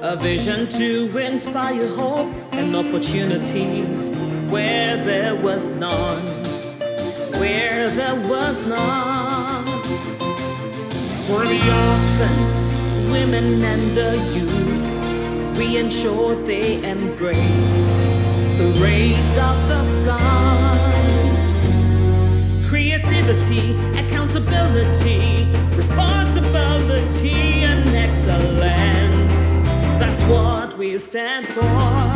A vision to inspire hope and opportunities where there was none, where there was none. For the orphans, women and the youth, we ensure they embrace the rays of the sun. Creativity, accountability, responsibility and excellence. That's what we stand for.